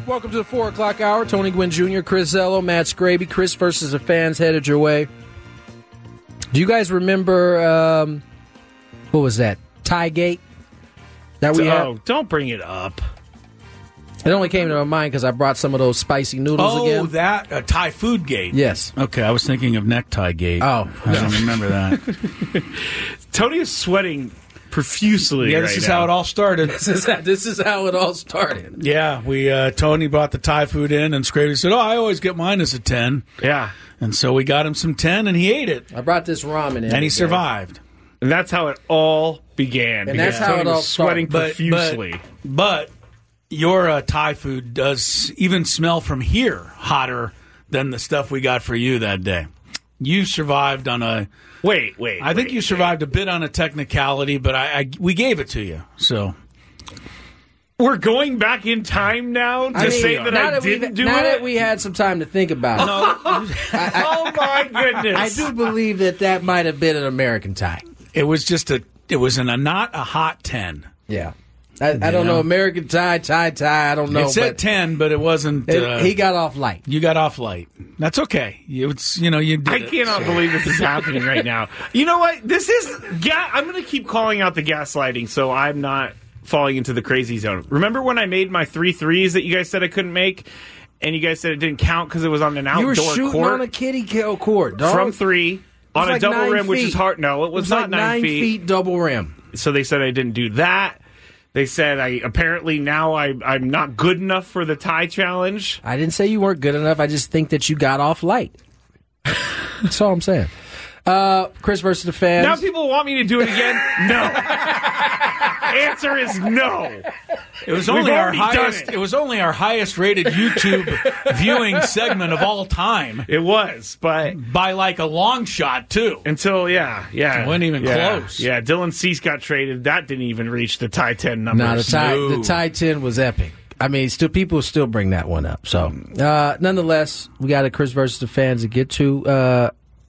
Welcome to the 4 o'clock hour. Tony Gwynn Jr., Chris Zello, Matt Scraby. Chris versus the Fans headed your way. Do you guys remember, what was that? Tie-gate? Don't bring it up. It only came to my mind because I brought some of those spicy noodles again. Oh, that Thai food gate. Yes. Okay, I was thinking of necktie gate. Oh, I don't remember that. Tony is sweating profusely. Yeah, this is how it all started. This is how it all started. Yeah, Tony brought the Thai food in, and Scraby said, I always get mine as a 10. Yeah. And so we got him some 10, and he ate it. I brought this ramen in. And he survived. And that's how it all began. And that's how Tony it all was sweating started. profusely. But your Thai food does even smell from here hotter than the stuff we got for you that day. You survived on a... Wait. I think you survived a bit on a technicality, but we gave it to you, so... We're going back in time now to say that I didn't do it? Now that we had some time to think about it. Oh, my goodness. I do believe that might have been an American tie. It was not a hot 10. Yeah. I don't know. American tie, I don't know. It said 10, but it wasn't. He got off light. You got off light. That's okay. You did I cannot believe this is happening right now. You know what? This is... I'm going to keep calling out the gaslighting, so I'm not falling into the crazy zone. Remember when I made my 3 threes that you guys said I couldn't make? And you guys said it didn't count because it was on an outdoor court? You were shooting on a kiddie court, dog. From 3 on a double rim, which is hard. No, it was not like 9 feet double rim. So they said I didn't do that. They said I'm not good enough for the tie challenge. I didn't say you weren't good enough. I just think that you got off light. That's all I'm saying. Chris versus the Fans. Now people want me to do it again? No. Answer is no. It was only our highest. It was only our highest rated YouTube viewing segment of all time. It was, but by like a long shot too. Until it wasn't even close. Yeah, Dylan Cease got traded. That didn't even reach the tie 10 numbers. The tie 10 was epic. I mean, people still bring that one up. So, nonetheless, we got a Chris versus the Fans to get to.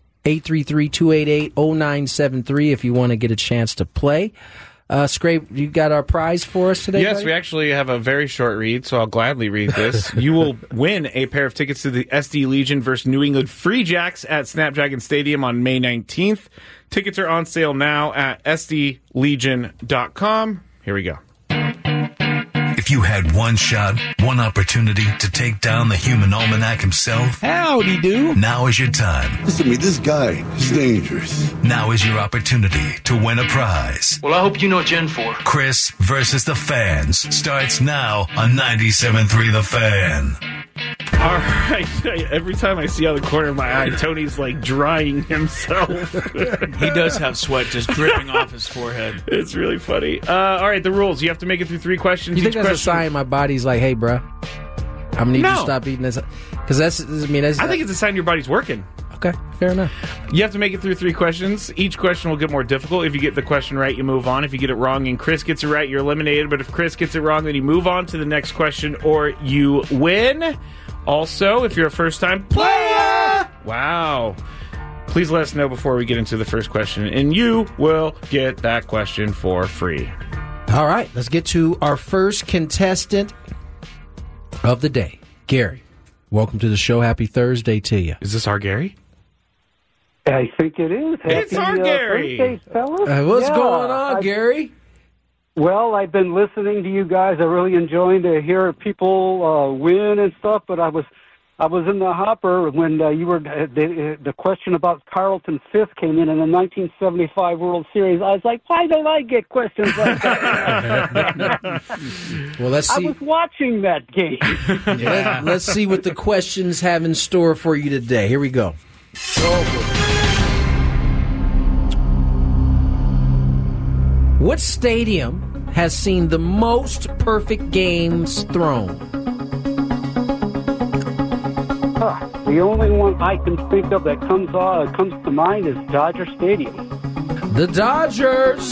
833-288-0973 if you want to get a chance to play. Scrape, you got our prize for us today? Yes, buddy? we actually have a very short read, so I'll gladly read this. You will win a pair of tickets to the SD Legion versus New England Free Jacks at Snapdragon Stadium on May 19th. Tickets are on sale now at sdlegion.com. Here we go. If you had one shot, one opportunity to take down the human almanac himself, howdy do. Now is your time. Listen to me, this guy is dangerous. Now is your opportunity to win a prize. Well, I hope you know Gen 4. Chris versus the Fans starts now on 97.3 The Fan. All right. Every time I see out of the corner of my eye, Tony's like drying himself. He does have sweat just dripping off his forehead. It's really funny. All right, the rules. You have to make it through 3 questions. You think that's a sign my body's like, hey, bruh, I'm going to need you to stop eating this? Because I think it's a sign your body's working. Okay, fair enough. You have to make it through 3 questions. Each question will get more difficult. If you get the question right, you move on. If you get it wrong and Chris gets it right, you're eliminated. But if Chris gets it wrong, then you move on to the next question or you win. Also, if you're a first-time player, wow, please let us know before we get into the first question, and you will get that question for free. All right, let's get to our first contestant of the day. Gary, welcome to the show. Happy Thursday to you. Is this our Gary? I think it is. It's our Gary. Thursday, fellas. What's going on, Gary? Well, I've been listening to you guys. I really enjoying to hear people win and stuff. But I was in the hopper when you were the question about Carlton Fifth came in the 1975 World Series. I was like, why don't I get questions like that? Well, let's see. I was watching that game. Let's see what the questions have in store for you today. Here we go. What stadium has seen the most perfect games thrown? The only one I can think of that comes to mind is Dodger Stadium. The Dodgers.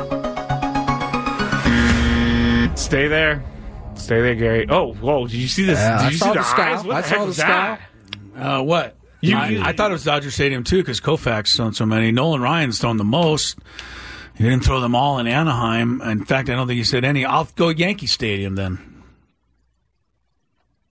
Stay there, Gary. Oh, whoa! Did you see this? Did you see the eyes? I saw the sky. What? I thought it was Dodger Stadium too because Koufax thrown so many. Nolan Ryan's thrown the most. He didn't throw them all in Anaheim. In fact, I don't think he said any. I'll go Yankee Stadium then.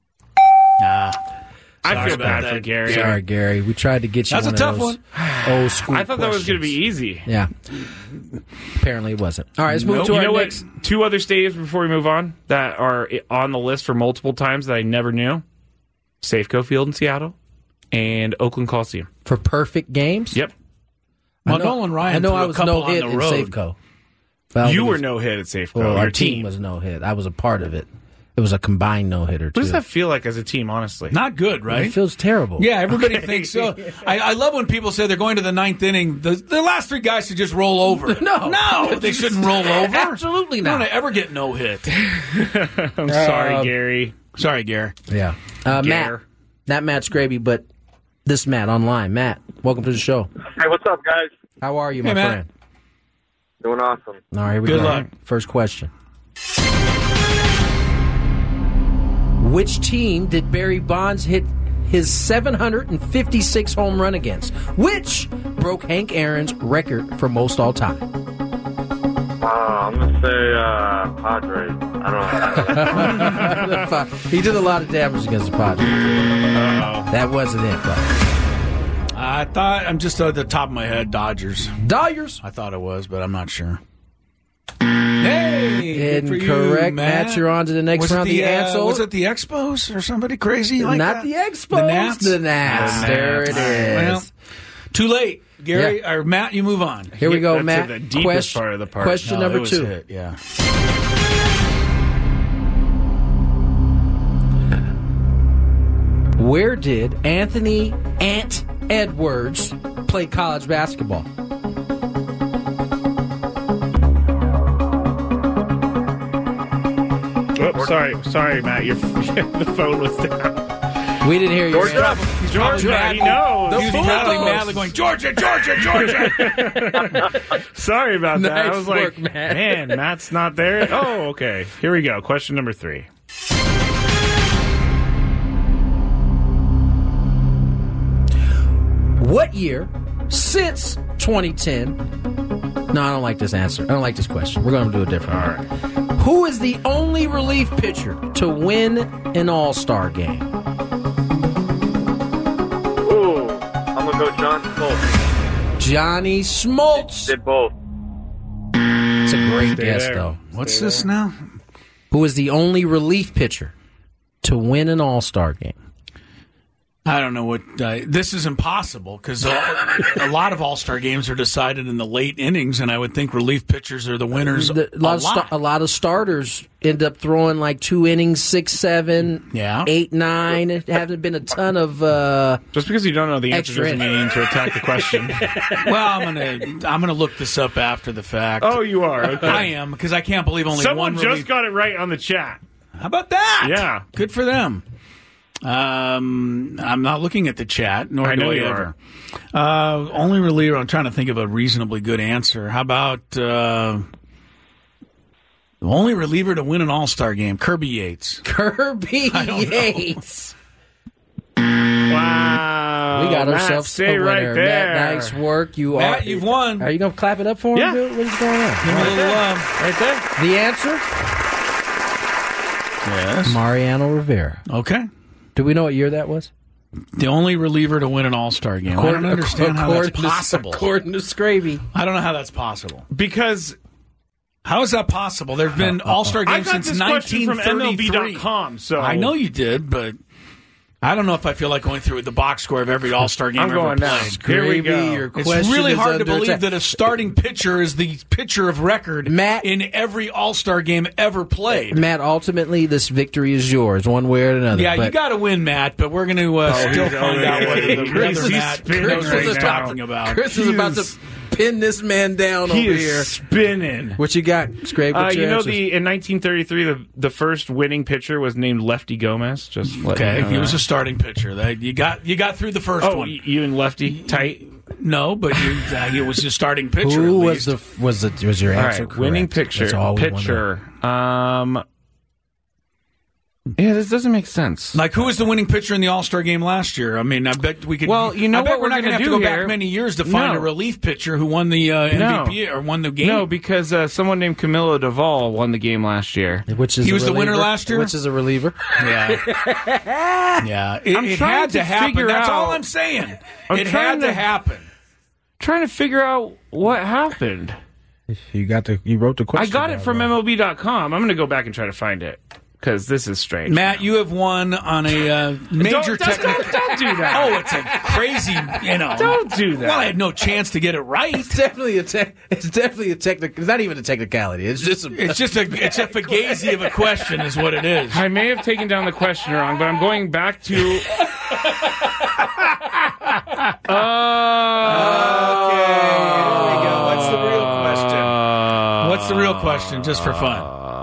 I feel about bad that. for Gary. Sorry, Gary. We tried to get you That's one a tough of those one. old school I thought that was going to be questions. easy. Yeah. Apparently it wasn't. All right, let's move to You our know what? next. 2 other stadiums before we move on that are on the list for multiple times that I never knew. Safeco Field in Seattle and Oakland Coliseum. For perfect games? Yep. Well, Nolan Ryan I know threw I a was couple no on hit the in road. Safeco. But I You think were it's- no hit at Safeco. Well, Your our team was no hit. I was a part of it. It was a combined no hitter too. What does that feel like as a team, honestly? Not good, It right? feels terrible. Yeah, everybody thinks so. I love when people say they're going to the 9th inning. The last 3 guys should just roll over. No, they shouldn't roll over. Absolutely They not. don't ever get no hit. I'm sorry, Gary. Sorry, Gary. Yeah. Matt. Gare. Not Matt Scraby, but this Matt online. Matt, welcome to the show. Hey, what's up, guys? How are you, Hey, my Matt. friend? Doing awesome. All right, here we Good go. luck. First question. Which team did Barry Bonds hit his 756 home run against? Which broke Hank Aaron's record for most all time? I'm going to say Padres. I don't know. He did a lot of damage against the Padres. That wasn't it, though. I thought, I'm just at the top of my head, Dodgers. Dodgers. I thought it was, but I'm not sure. Hey, good for you, Incorrect. Matt, you're on to the next Was it round. The answer. was it the Expos or somebody crazy like Not that? the Expos. The Nats? The Nats. There it is. Well, too late. Gary, or Matt, you move on. Here we go, That's Matt. the deepest part of the park. Question No, number it was 2. hit, yeah. Where did Anthony Ant Edwards play college basketball? Oh, sorry, Matt. The phone was down. We didn't hear you. Georgia? Georgia, he knows. He was probably madly going, Georgia, Georgia, Georgia. Sorry about that. I Nice was work, like, Matt. man, Matt's not there. Oh, okay. Here we go. Question number 3. What year, since 2010? No, I don't like this answer. I don't like this question. We're going to do a different one. All right. Who is the only relief pitcher to win an All-Star game? Ooh, I'm going to go John Smoltz. Johnny Smoltz. Did both. It's a great guess, there. though. What's this now? Who is the only relief pitcher to win an All-Star game? I don't know what. This is impossible because a lot of All-Star games are decided in the late innings, and I would think relief pitchers are the winners. A lot of starters end up throwing like 2 innings, 6, 7, Yeah. 8, 9. It hasn't been a ton of. Just because you don't know the answer Extra doesn't mean you need to attack the question. Well, I'm gonna look this up after the fact. Oh, you are? Okay. I am because I can't believe only Someone one just relief. got it right on the chat. How about that? Yeah. Good for them. I'm not looking at the chat, nor I know do you I ever. Only reliever. I'm trying to think of a reasonably good answer. How about the only reliever to win an All-Star game? Kirby Yates. Kirby I don't know. Yates. Wow. We got Matt, ourselves stay a winner. right there. Matt, nice work. Matt, you've won. Are you going to clap it up for him? Yeah. dude? What is going on? Give him a little love. Right there. The answer? Yes. Mariano Rivera. Okay. Do we know what year that was? The only reliever to win an All-Star game. I don't understand how that's possible. According to Scraby. I don't know how that's possible. Because How is that possible? There have been All-Star I games got since this question from 1933. MLB.com. So I know you did, but I don't know if I feel like going through the box score of every All-Star game I'm ever going played. now. Here we Scraby, go. your It's question really is hard to under believe attack. that a starting pitcher is the pitcher of record Matt- in every All-Star game ever played. Matt, ultimately, this victory is yours, one way or another. Yeah, but you got to win, Matt, but we're going to still find out whether the Chris other is Matt spinning knows what right he's now. talking about. Chris is about to pin this man down he over is here. spinning. What you got, Scrape? What's your You know, answers? in 1933, the first winning pitcher was named Lefty Gomez. Just Okay, he was a a starting pitcher. You got through the first Oh, one. you and Lefty tight. No, but he was a starting pitcher. Who at least. was your All answer? right, winning correct? pitcher. That's all we wanna know. Pitcher. Yeah, this doesn't make sense. Like, who was the winning pitcher in the All-Star game last year? I mean, I bet we could. Well, you know I bet what we're not gonna have to do go here? back many years to find No. a relief pitcher who won the MVP or won the game. No, because someone named Camilo Duvall won the game last year. Which is He a was the winner reliever, last year? Which is a reliever. Yeah, yeah. It I'm had trying to to happen. figure That's all out- I'm saying. I'm It trying had to to- happen. Trying to figure out what happened. You wrote the I question. got it from MLB.com. I'm going to go back and try to find it because this is strange. Matt, you have won on a major technical. Don't do that. Oh, it's a crazy, Don't do that. Well, I had no chance to get it right. It's definitely a technical. It's not even a technicality. It's just. It's a fugazi of a question, is what it is. I may have taken down the question wrong, but I'm going back to. Here we go. What's the real question? What's the real question, just for fun?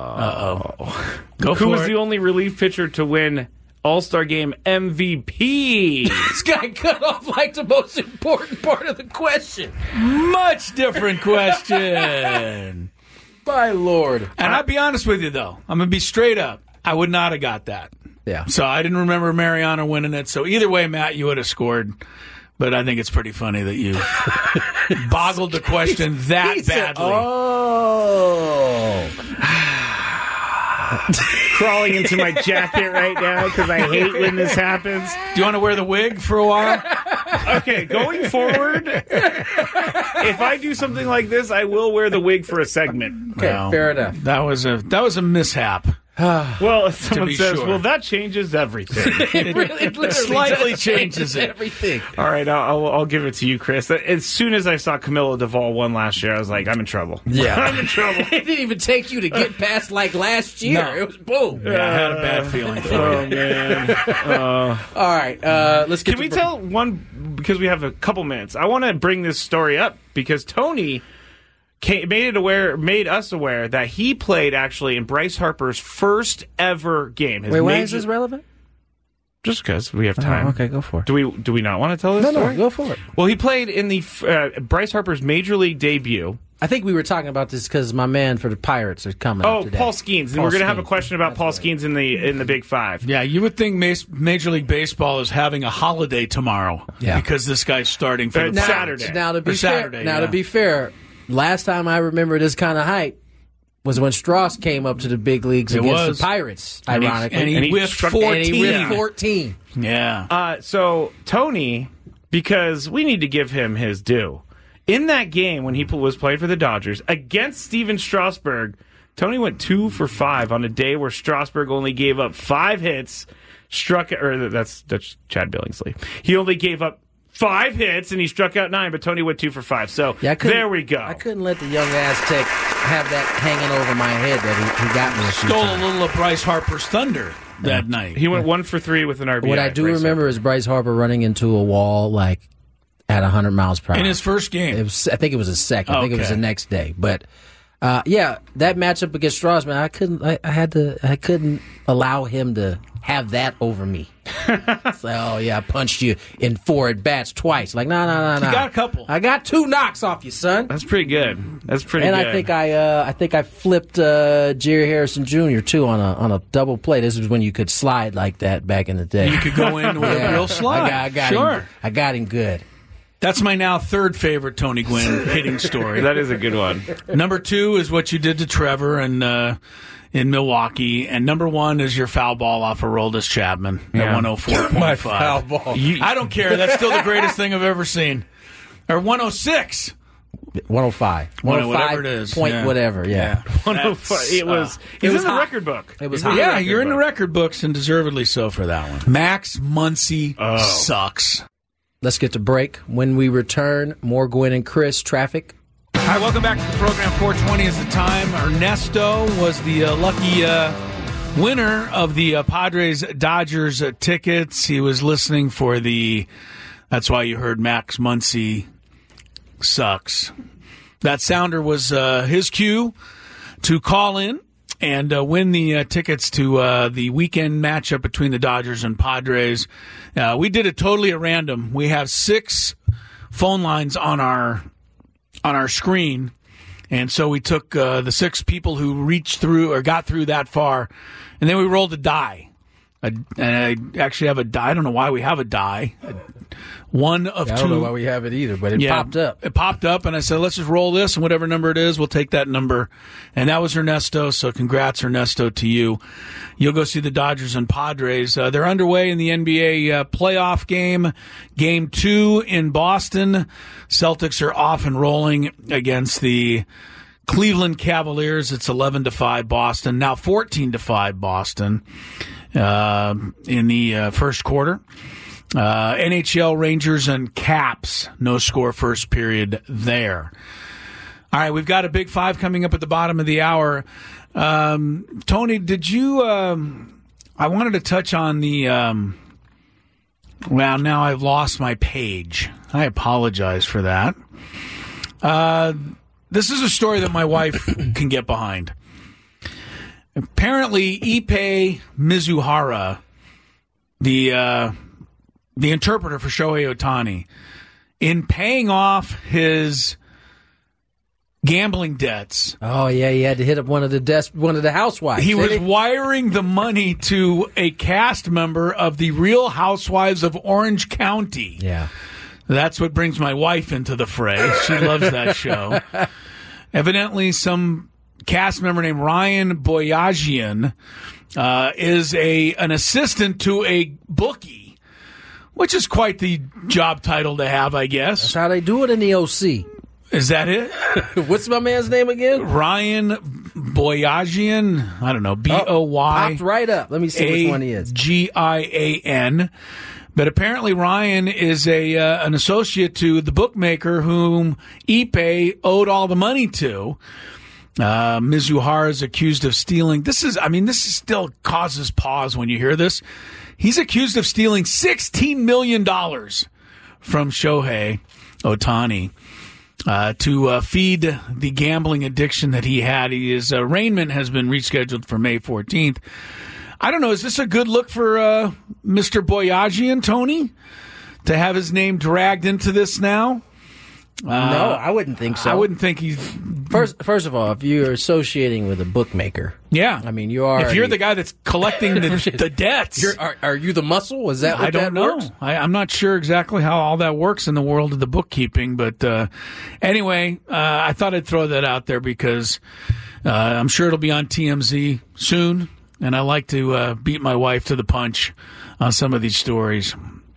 Go for Who was it. the only relief pitcher to win All-Star Game MVP? This guy cut off like the most important part of the question. Much different question. My lord. And I'll be honest with you, though. I'm going to be straight up. I would not have got that. Yeah. So I didn't remember Mariano winning it. So either way, Matt, you would have scored. But I think it's pretty funny that you boggled the question that He said, badly. Crawling into my jacket right now because I hate when this happens. Do you want to wear the wig for a while? Okay, going forward, if I do something like this, I will wear the wig for a segment. Okay, Well, fair enough. That was a mishap. Well, if someone be says, sure. well, that changes everything. It literally slightly does changes it. everything. All right, I'll give it to you, Chris. As soon as I saw Camilo Duvall won last year, I was like, I'm in trouble. Yeah. I'm in trouble. It didn't even take you to get past like last year. No. It was boom. Yeah, I had a bad feeling for Oh, you. man. All right, let's get Can we tell one, because we have a couple minutes, I want to bring this story up because Tony made us aware that he played actually in Bryce Harper's first ever game. His Wait, why major- is this relevant? Just because we have time. Okay, go for it. Do we not want to tell this story? go for it. Well, he played in the Bryce Harper's major league debut. I think we were talking about this because my man for the Pirates are coming. Oh, up today. Paul Skeens. And Paul we're going to have a Skeens. question about That's Paul right. Skeens in the Big Five. Yeah, you would think Major League Baseball is having a holiday tomorrow because this guy's starting for the Now- Pirates. Saturday. Now to be Or Saturday, fair, yeah. to be fair, last time I remember this kind of hype was when Strauss came up to the big leagues It against was. the Pirates. And he- Ironically, and he whiffed 14. And he whiffed 14. Yeah. So Tony, because we need to give him his due. In that game when he was playing for the Dodgers against Steven Strasburg, Tony went 2 for 5 on a day where Strasburg only gave up 5 hits. That's Chad Billingsley. He only gave up 5 hits and he struck out 9, but Tony went 2 for 5. So there we go. I couldn't let the young Aztec have that hanging over my head that he got me. A few Stole times. a little of Bryce Harper's thunder that night. He went 1 for 3 with an RBI. What I do Bryce remember is Bryce Harper running into a wall like at 100 miles per hour in his first game. I think it was his second. I think it was Okay. the next day. But yeah, that matchup against Strauss, man, I couldn't allow him to have that over me. So, oh yeah, I punched you in 4 at bats twice. Like, no. You got a couple. I got 2 knocks off you, son. That's pretty good. That's pretty And good. I think I flipped Jerry Harrison Jr. too on a double play. This was when you could slide like that back in the day. You could go in with a real slide. I got sure. him. I got him good. That's my now third favorite Tony Gwynn hitting story. That is a good one. Number 2 is what you did to Trevor in Milwaukee, and number 1 is your foul ball off of Aroldis Chapman at 104.5. My foul ball. I don't care. That's still the greatest thing I've ever seen. Or 106. 105. Whatever it is. Point Yeah. whatever, yeah. 105. It was. it He's was in the hot. record book. It was He's in hot. the Yeah, record you're in the book. record books, and deservedly so for that one. Max Muncy sucks. Let's get to break. When we return, more Gwen and Chris traffic. All right, welcome back to the program. 4:20 is the time. Ernesto was the lucky winner of the Padres-Dodgers tickets. He was listening for that's why you heard Max Muncy sucks. That sounder was his cue to call in and win the tickets to the weekend matchup between the Dodgers and Padres. We did it totally at random. We have 6 phone lines on our screen, and so we took the 6 people who reached through or got through that far, and then we rolled a die And I actually have a die. I don't know why we have a die. One of two. I don't know why we have it either, but it popped up. It popped up, and I said, let's just roll this, and whatever number it is, we'll take that number. And that was Ernesto, so congrats, Ernesto, to you. You'll go see the Dodgers and Padres. They're underway in the NBA playoff game. Game 2 in Boston. Celtics are off and rolling against the Cleveland Cavaliers. It's 11-5 Boston. Now 14-5 Boston in the first quarter. NHL Rangers and Caps, no score first period there. All right, we've got a big five coming up at the bottom of the hour. Tony, did you I wanted to touch on the well, now I've lost my page. I apologize for that. This is a story that my wife can get behind. Apparently, Ippei Mizuhara, the interpreter for Shohei Ohtani, in paying off his gambling debts. Oh yeah, he had to hit up one of the housewives. He was wiring the money to a cast member of the Real Housewives of Orange County. Yeah. That's what brings my wife into the fray. She loves that show. Evidently, some cast member named Ryan Boyajian is an assistant to a bookie, which is quite the job title to have, I guess. That's how they do it in the OC. Is that it? What's my man's name again? Ryan Boyajian. I don't know. B-O-Y. Popped right up. Let me see which one he is. G-I-A-N. But apparently Ryan is an associate to the bookmaker whom Ippei owed all the money to. Mizuhara is accused of stealing. This still causes pause when you hear this. He's accused of stealing $16 million from Shohei Ohtani to feed the gambling addiction that he had. His arraignment has been rescheduled for May 14th. I don't know. Is this a good look for Mr. Boyajian, Tony, to have his name dragged into this now? No, I wouldn't think so. I wouldn't think he's... First of all, if you're associating with a bookmaker... Yeah. I mean, you are... If you're the guy that's collecting the debts... Are you the muscle? Is that what I don't know. I'm not sure exactly how all that works in the world of the bookkeeping, but anyway, I thought I'd throw that out there because I'm sure it'll be on TMZ soon. And I like to beat my wife to the punch on some of these stories.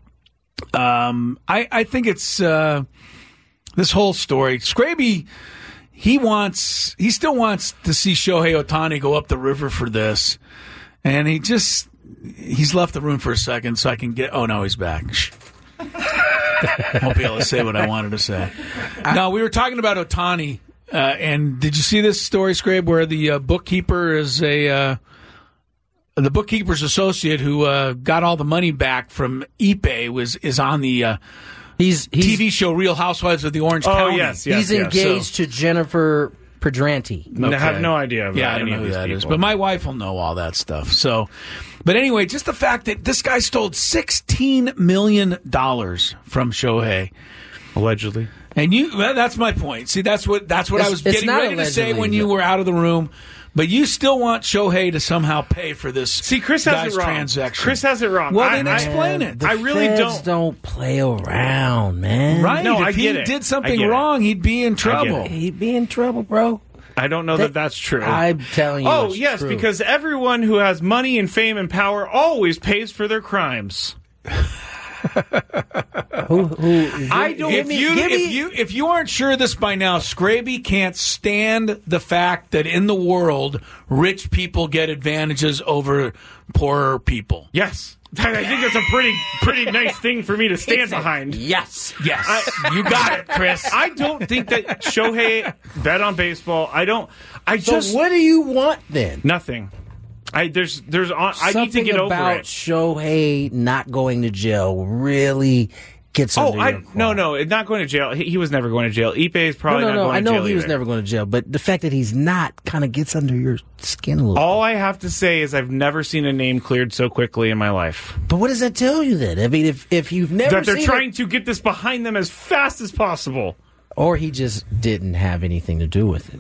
I think it's this whole story. Scraby, he still wants to see Shohei Ohtani go up the river for this. And he's left the room for a second so I can get... Oh, no, he's back. Shh. Won't be able to say what I wanted to say. No, we were talking about Ohtani. And did you see this story, Scrabe, where the bookkeeper is the bookkeeper's associate who got all the money back from Ippei is on the TV show Real Housewives of the Orange County. Yes, he's engaged to Jennifer Pedranti. Okay. I have no idea about I don't know who that is, but my wife will know all that stuff. So, but anyway, just the fact that this guy stole $16 million from Shohei, allegedly. And that's my point. See, that's what I was getting ready to say when you were out of the room. But you still want Shohei to somehow pay for this. See, Chris has it wrong. Transaction. Chris has it wrong. Well, then explain it. The Feds don't play around, man. Right? No, if he did something wrong, he'd be in trouble. He'd be in trouble, bro. I don't know that that's true. I'm telling you. Oh, yes, true. Because everyone who has money and fame and power always pays for their crimes. If you aren't sure of this by now, Scraby can't stand the fact that in the world, rich people get advantages over poorer people. Yes. I think that's a pretty nice thing for me to stand behind. Yes. You got it, Chris. I don't think that Shohei bet on baseball. So what do you want then? Nothing. I need to get over it. Something about Shohei not going to jail really gets under your craw. No, not going to jail. He was never going to jail. Ippei is probably not going to jail. I know he either. was never going to jail, but the fact that he's not kind of gets under your skin a little. All I have to say is I've never seen a name cleared so quickly in my life. But what does that tell you then? I mean, if you've never that they're seen trying to get this behind them as fast as possible, or he just didn't have anything to do with it.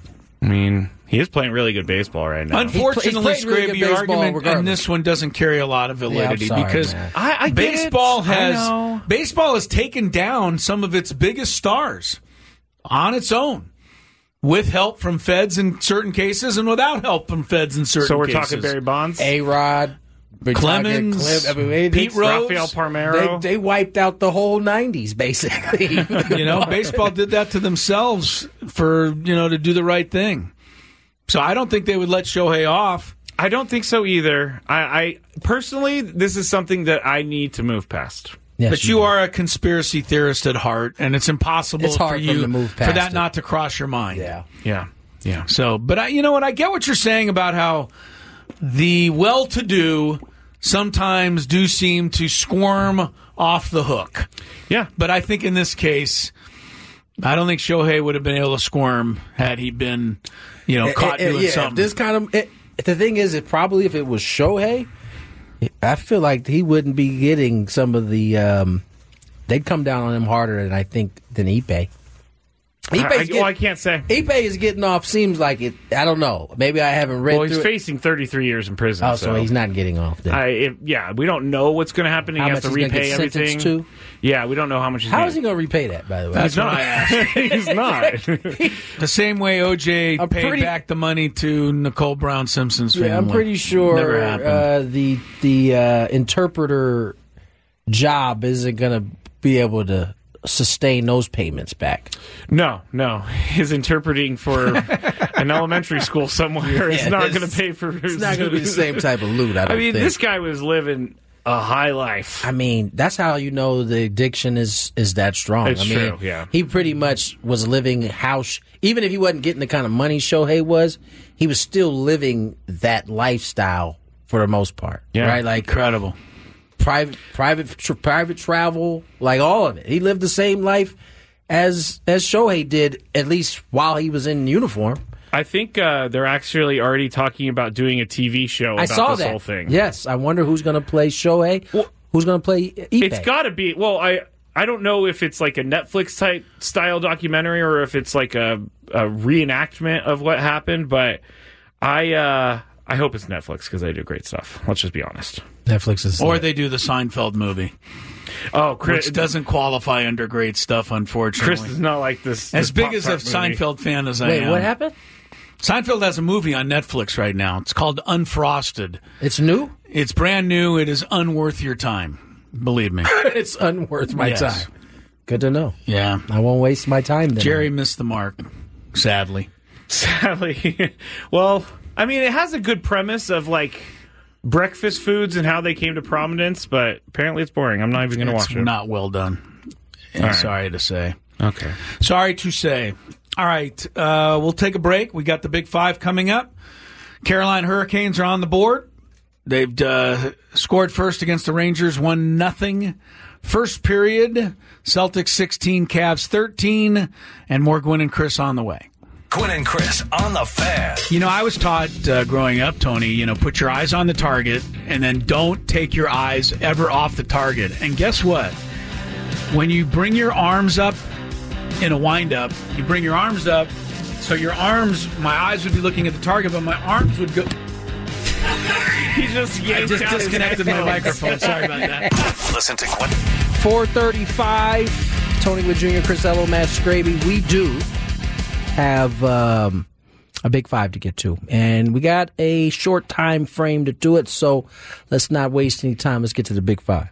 I mean, he is playing really good baseball right now. Unfortunately, He's played really Scraby, good your baseball argument regardless. and this one doesn't carry a lot of validity sorry, because man. I get baseball it. I has know. baseball has taken down some of its biggest stars on its own, with help from feds in certain cases and without help from feds in certain cases. So we're talking Barry Bonds? A-Rod, Clemens, Pete Rose, Rafael Palmeiro. They wiped out the whole 90s, basically. Baseball did that to themselves to do the right thing. So I don't think they would let Shohei off. I don't think so either. I personally, this is something that I need to move past. Yes, But you are a conspiracy theorist at heart, and it's impossible It's hard for for them you to move for past that it. not to cross your mind. Yeah. So, but you know what? I get what you're saying about how the well-to-do sometimes do seem to squirm off the hook. Yeah. But I think in this case, I don't think Shohei would have been able to squirm had he been, caught doing something. This kind of the thing is, if it was Shohei, I feel like he wouldn't be getting some of the. They'd come down on him harder than Ippei. I can't say. Ippei is getting off. Seems like it. I don't know. Maybe I haven't read. Well, he's through facing 33 years in prison. Oh, so he's not getting off. Then. We don't know what's going to happen. He How has much to he's gonna repay get everything. sentenced to? Yeah, we don't know how much he's How gonna is he going to repay that? By the way, That's what I asked. He's not. The same way OJ I'm paid pretty- back the money to Nicole Brown Simpson's family. Yeah, I'm pretty sure Never happened. the interpreter job isn't going to be able to sustain those payments back. No. His interpreting for an elementary school somewhere is not going to pay for. It's not going to be the same type of loot. I don't think. This guy was living a high life. I mean, that's how you know the addiction is that strong. It's true, yeah. He pretty much was living house. Even if he wasn't getting the kind of money Shohei was, he was still living that lifestyle for the most part. Yeah. Right? Like Incredible. private travel, like all of it. He lived the same life as Shohei did, at least while he was in uniform. I think they're actually already talking about doing a TV show I about saw this that. whole thing. Yes, I wonder who's going to play Shohei. Well, who's going to play Ippei? It's got to be. Well, I don't know if it's like a Netflix type style documentary or if it's like a reenactment of what happened, but I hope it's Netflix because they do great stuff. Let's just be honest. Netflix is, Or they do the Seinfeld movie, Oh, Chris which doesn't qualify under great stuff, unfortunately. Chris is not like this. As this big as a Pop-Tart movie. Seinfeld fan as I Wait, am. what happened? Seinfeld has a movie on Netflix right now. It's called Unfrosted. It's new. It's brand new. It is unworth your time. Believe me. It's unworth my Yes. time. Good to know. Yeah. I won't waste my time then. Jerry missed the mark, sadly. Sadly. Well, I mean, it has a good premise of like breakfast foods and how they came to prominence, but apparently it's boring. I'm not even going to It's watch it. not well done. right. Sorry to say. Okay. Sorry to say. All right, we'll take a break. We got the Big Five coming up. Carolina Hurricanes are on the board. They've scored first against the Rangers, 1-0. First period, Celtics 16, Cavs 13, and more Gwynn and Chris on the way. Gwynn and Chris on the Fan. I was taught growing up, Tony, put your eyes on the target and then don't take your eyes ever off the target. And guess what? When you bring your arms up in a wind-up, you bring your arms up, so your arms, my eyes would be looking at the target, but my arms would go... He just I just disconnected my microphone. Sorry about that. Listen to Gwynn. 4:35. Tony Wood Jr., Chris Ello, Matt Scraby. We do have a Big Five to get to, and we got a short time frame to do it. So let's not waste any time. Let's get to the Big Five.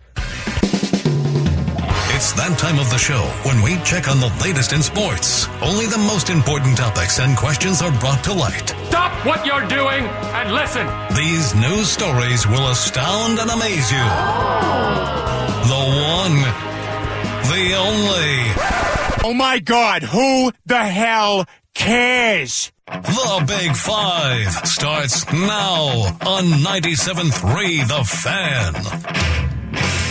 It's that time of the show when we check on the latest in sports. Only the most important topics and questions are brought to light. Stop what you're doing and listen. These news stories will astound and amaze you. The one, the only. Oh my God, who the hell cares? The Big Five starts now on 97.3 The Fan.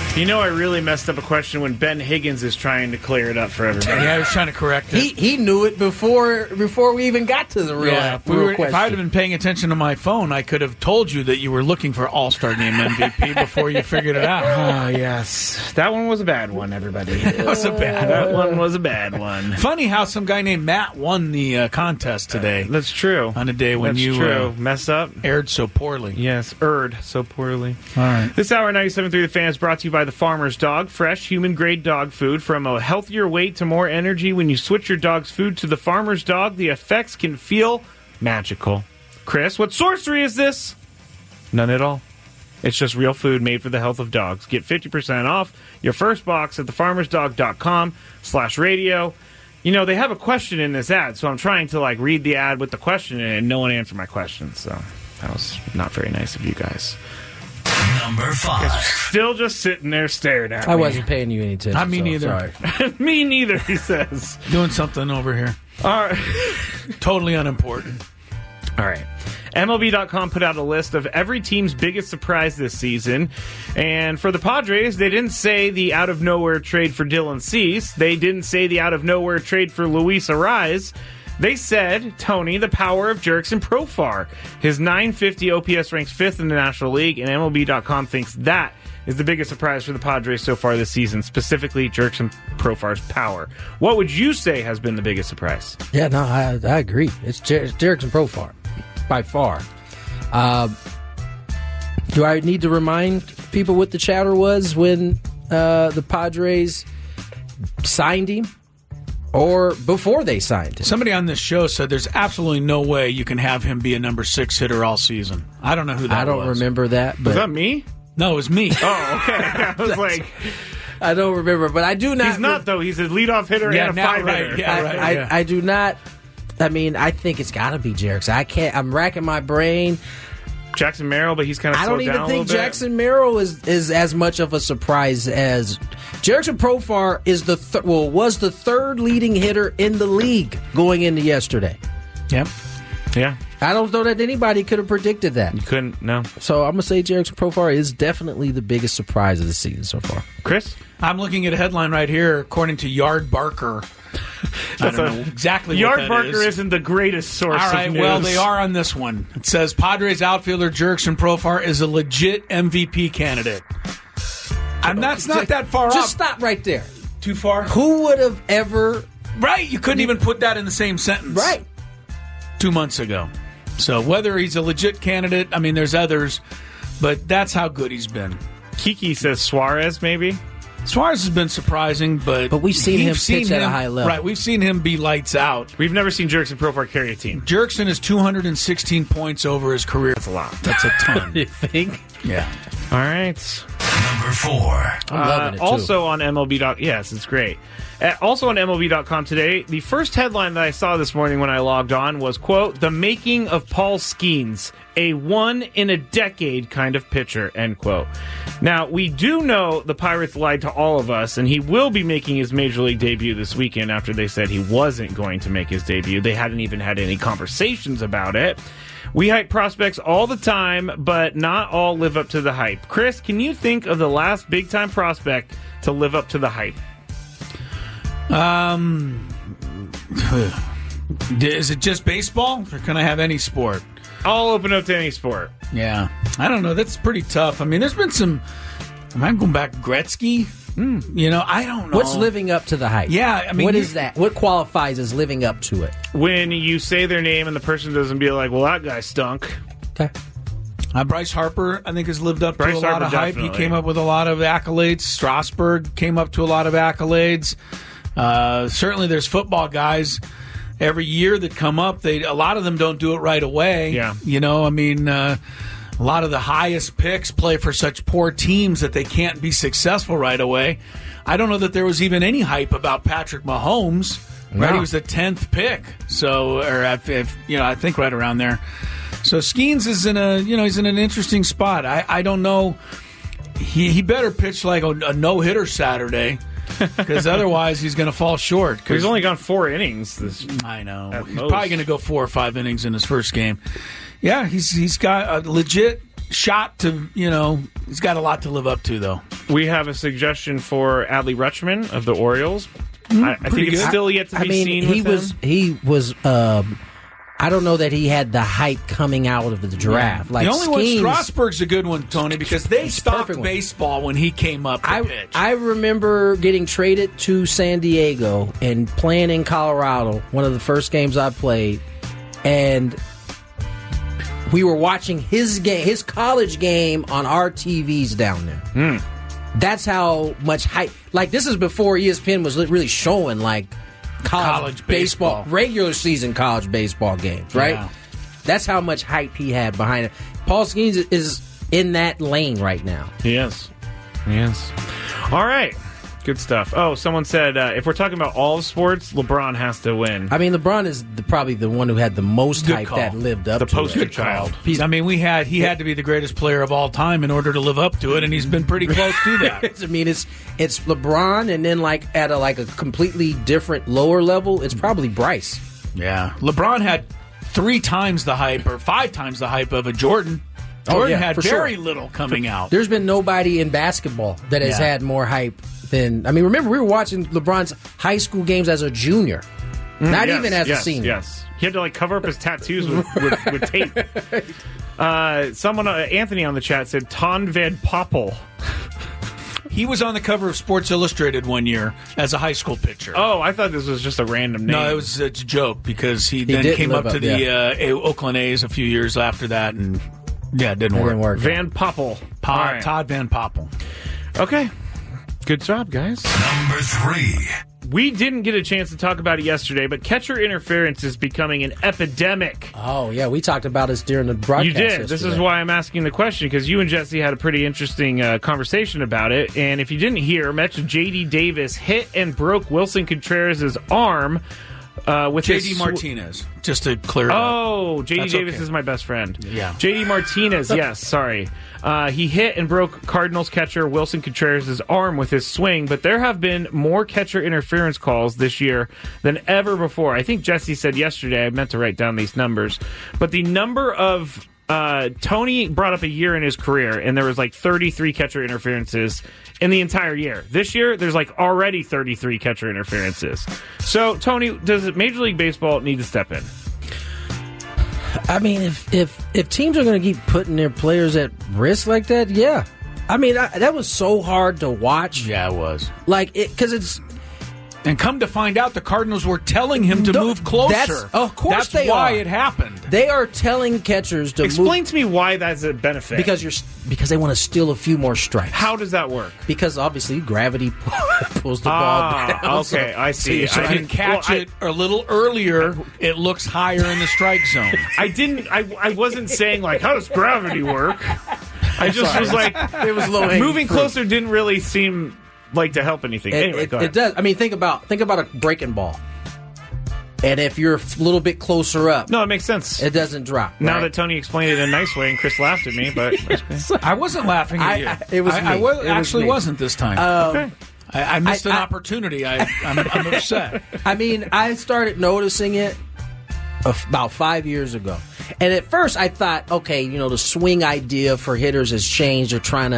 You know, I really messed up a question when Ben Higgins is trying to clear it up for everybody. Yeah, I was trying to correct it. He knew it before we even got to the real, real question. If I had been paying attention to my phone, I could have told you that you were looking for All-Star Game MVP before you figured it out. Oh, yes. That one was a bad one, everybody. That was a bad That one was a bad one. Funny how some guy named Matt won the contest today. That's true. On a day when you mess up. Aired so poorly. Yes, erred so poorly. All right. This hour, 97.3 The Fan is brought to you by The Farmer's Dog. Fresh, human-grade dog food. From a healthier weight to more energy. When you switch your dog's food to The Farmer's Dog, the effects can feel magical. Chris, what sorcery is this? None at all. It's just real food made for the health of dogs. Get 50% off your first box at thefarmersdog.com/radio. You know, they have a question in this ad, so I'm trying to, read the ad with the question in it, and no one answered my question, so that was not very nice of you guys. Number 5. Still just sitting there staring at me. I wasn't paying you any attention. Not me so neither. Sorry. Me neither, he says. Doing something over here. All right. Totally unimportant. All right. MLB.com put out a list of every team's biggest surprise this season. And for the Padres, they didn't say the out-of-nowhere trade for Dylan Cease. They didn't say the out-of-nowhere trade for Luis Arraez. They said, Tony, the power of Jurickson Profar. His .950 OPS ranks 5th in the National League, and MLB.com thinks that is the biggest surprise for the Padres so far this season, specifically Jurickson Profar's power. What would you say has been the biggest surprise? Yeah, no, I agree. It's Jurickson Profar, by far. Do I need to remind people what the chatter was when the Padres signed him? Or before they signed him? Somebody on this show said there's absolutely no way you can have him be a number 6 hitter all season. I don't know who that was. I don't remember that. But was that me? No, it was me. Oh, okay. I was like... I don't remember, but I do not... He's not, though. He's a leadoff hitter and a 5-hitter. Yeah, right. I do not... I mean, I think it's got to be Jerickson. I can't... I'm racking my brain... Jackson Merrill, but he's kind of I don't even think Jackson Merrill is as much of a surprise as Jurickson Profar is was the third leading hitter in the league going into yesterday. Yep. Yeah. I don't know that anybody could have predicted that. You couldn't, no. So I'm going to say Jurickson Profar is definitely the biggest surprise of the season so far. Chris? I'm looking at a headline right here, according to Yard Barker. I don't know exactly what that is. Yard Barker isn't the greatest source of news. Well, they are on this one. It says Padres outfielder Jurickson Profar is a legit MVP candidate. And that's not that far off. Just stop right there. Too far? Who would have ever... Right, you couldn't even put that in the same sentence. Right. 2 months ago. So whether he's a legit candidate, I mean, there's others, but that's how good he's been. Kiki says Suarez, maybe? Suarez has been surprising, but we've seen him pitch at a high level. Right, we've seen him be lights out. We've never seen Jurickson Profar carry a team. Jurickson is 216 points over his career. That's a lot. That's a ton. You think? Yeah. All right. Number 4. I'm loving it, too. Also on MLB. Yes, it's great. Also on MLB.com today, the first headline that I saw this morning when I logged on was, quote, "The making of Paul Skeens, a one-in-a-decade kind of pitcher," end quote. Now, we do know the Pirates lied to all of us, and he will be making his Major League debut this weekend after they said he wasn't going to make his debut. They hadn't even had any conversations about it. We hype prospects all the time, but not all live up to the hype. Chris, can you think of the last big-time prospect to live up to the hype? Is it just baseball, or can I have any sport? I'll open up to any sport. Yeah. I don't know. That's pretty tough. I mean, there's been some... I'm going back Gretzky. You know, I don't know. What's living up to the hype? Yeah, I mean... What is that? What qualifies as living up to it? When you say their name and the person doesn't be like, well, that guy stunk. Okay. Bryce Harper, I think, has lived up to a lot of hype. Definitely. He came up with a lot of accolades. Strasburg came up to a lot of accolades. Certainly there's football guys every year that come up. A lot of them don't do it right away. Yeah. You know, I mean, a lot of the highest picks play for such poor teams that they can't be successful right away. I don't know that there was even any hype about Patrick Mahomes. No. Right? He was the 10th pick. So, or I think right around there. So Skeens is he's in an interesting spot. I don't know. He better pitch like a no-hitter Saturday, because otherwise he's going to fall short. He's only gone 4 innings. I know. He's probably going to go 4 or 5 innings in his first game. Yeah, he's got a legit shot to, he's got a lot to live up to, though. We have a suggestion for Adley Rutschman of the Orioles. I think it's still yet to be seen. He was. I don't know that he had the hype coming out of the draft. Yeah. Like the only one, Strasburg's a good one, Tony, because they stopped baseball when he came up to pitch. I remember getting traded to San Diego and playing in Colorado, one of the first games I played, and we were watching his college game on our TVs down there. That's how much hype. Like, this is before ESPN was really showing, like, college baseball, regular season college baseball games, right? Yeah. That's how much hype he had behind it. Paul Skeens is in that lane right now. Yes. All right. Good stuff. Oh, someone said if we're talking about all sports, LeBron has to win. I mean, LeBron is probably the one who had the most hype that lived up to it. The poster child. I mean, he had to be the greatest player of all time in order to live up to it, and he's been pretty close to that. I mean, it's LeBron, and then like at a completely different lower level, it's probably Bryce. Yeah, LeBron had 3 times the hype or 5 times the hype of a Jordan. Jordan had very little coming out. There's been nobody in basketball that has had more hype than. I mean, remember, we were watching LeBron's high school games as a junior, not even as a senior. Yes, he had to cover up his tattoos with tape. Someone, Anthony on the chat said Ton Van Poppel. He was on the cover of Sports Illustrated one year as a high school pitcher. Oh, I thought this was just a random name. No, it's a joke because he then came up to the Oakland A's a few years after that, and it didn't work. Van Poppel. Todd Van Poppel. Okay. Good job, guys. Number 3. We didn't get a chance to talk about it yesterday, but catcher interference is becoming an epidemic. Oh, yeah. We talked about this during the broadcast. You did. Yesterday. This is why I'm asking the question, because you and Jesse had a pretty interesting conversation about it. And if you didn't hear, Mets J.D. Davis hit and broke Wilson Contreras' arm with J.D. Martinez, just to clear it up. Oh, J.D. Davis is my best friend. Yeah. J.D. Martinez, yes, sorry. He hit and broke Cardinals catcher Wilson Contreras' arm with his swing, but there have been more catcher interference calls this year than ever before. I think Jesse said yesterday, I meant to write down these numbers, but the number of Tony brought up a year in his career, and there was 33 catcher interferences in the entire year. This year, there's already 33 catcher interferences. So, Tony, does Major League Baseball need to step in? I mean, if teams are going to keep putting their players at risk like that, yeah. I mean, that was so hard to watch. Yeah, it was. Because it's... And come to find out, the Cardinals were telling him to move closer. Of course that's why it happened. They are telling catchers to Explain to me why that's a benefit. Because they want to steal a few more strikes. How does that work? Because obviously gravity pulls the ball down. Okay, I see. So if you catch it a little earlier, it looks higher in the strike zone. I wasn't saying how does gravity work? I just was it was low moving closer didn't really seem to help anything. Anyway, go ahead. It does. I mean, think about a breaking ball. And if you're a little bit closer up... No, it makes sense. It doesn't drop. Now right? that Tony explained it in a nice way and Chris laughed at me, but... I wasn't laughing at you. It was me. I wasn't this time. Okay. I missed an opportunity. I'm upset. I mean, I started noticing it about 5 years ago. And at first I thought, okay, the swing idea for hitters has changed. They're trying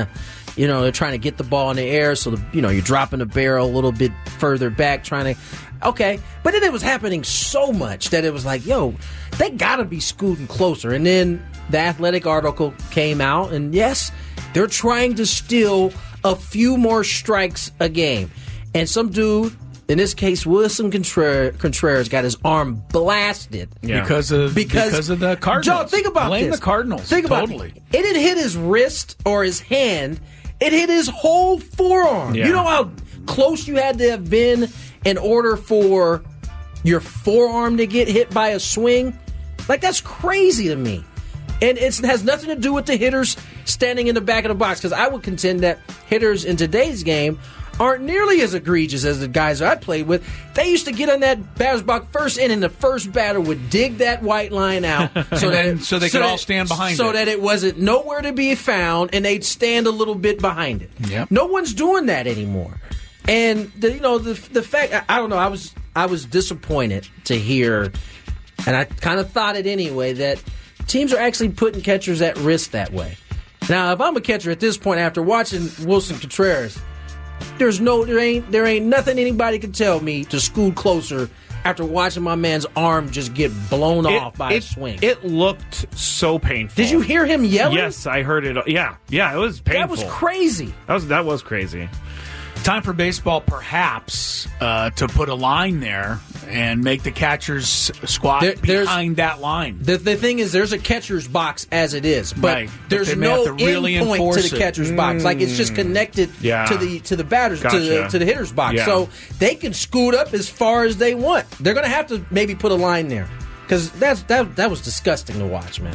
to get the ball in the air, so you're dropping the barrel a little bit further back, trying to. Okay, but then it was happening so much that it was they gotta be scooting closer. And then the Athletic article came out, and yes, they're trying to steal a few more strikes a game. And some dude, in this case, Wilson Contreras, got his arm blasted because of the Cardinals. Joe, think about Blame this. the Cardinals. Think about it. It didn't hit his wrist or his hand. It hit his whole forearm. Yeah. You know how close you had to have been in order for your forearm to get hit by a swing? That's crazy to me. And it has nothing to do with the hitters standing in the back of the box, because I would contend that hitters in today's game aren't nearly as egregious as the guys I played with. They used to get on that batter's box first inning, the first batter would dig that white line out so they could all stand behind it. So that it wasn't nowhere to be found, and they'd stand a little bit behind it. Yep. No one's doing that anymore. And the fact, I don't know, I was disappointed to hear, and I kind of thought it anyway, that teams are actually putting catchers at risk that way. Now, if I'm a catcher at this point after watching Wilson Contreras, there ain't nothing anybody can tell me to scoot closer after watching my man's arm just get blown off by a swing. It looked so painful. Did you hear him yelling? Yes, I heard it. Yeah, it was painful. That was crazy. That was crazy. Time for baseball, perhaps, to put a line there and make the catchers squat behind that line. The thing is, there's a catcher's box as it is, but right. there's no endpoint to the catcher's box. Like it's just connected to the batters to the hitter's box, so they can scoot up as far as they want. They're going to have to maybe put a line there because that was disgusting to watch, man.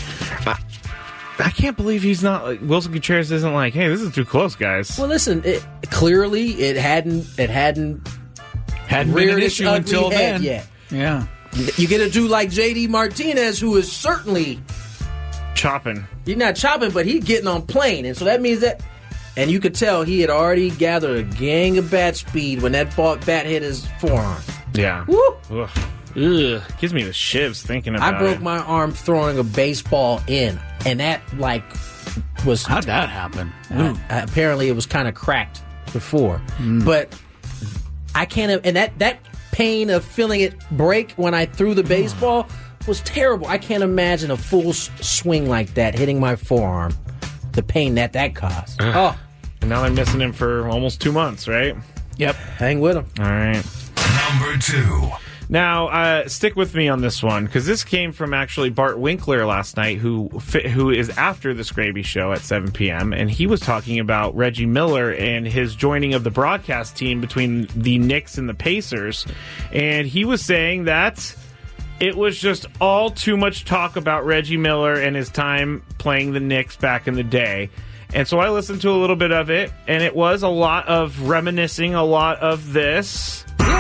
I can't believe he's not Wilson Contreras isn't like, hey, this is too close, guys. Well, listen, clearly it hadn't been an issue until then. Yet. Yeah, you get a dude like JD Martinez who is certainly chopping. He's not chopping, but he's getting on plane, and so that means that. And you could tell he had already gathered a gang of bat speed when that bat hit his forearm. Yeah. Woo! Ugh. Gives me the shivs thinking about it. I broke my arm throwing a baseball in, and that was... How'd that happen? Apparently it was kind of cracked before. But I can't... And that pain of feeling it break when I threw the baseball was terrible. I can't imagine a full swing like that hitting my forearm. The pain that caused. And now I'm missing him for almost 2 months, right? Yep. Hang with him. All right. Number 2. Now, stick with me on this one, because this came from actually Bart Winkler last night, who is after the Scraby Show at 7 p.m., and he was talking about Reggie Miller and his joining of the broadcast team between the Knicks and the Pacers, and he was saying that it was just all too much talk about Reggie Miller and his time playing the Knicks back in the day. And so I listened to a little bit of it, and it was a lot of reminiscing, a lot of this.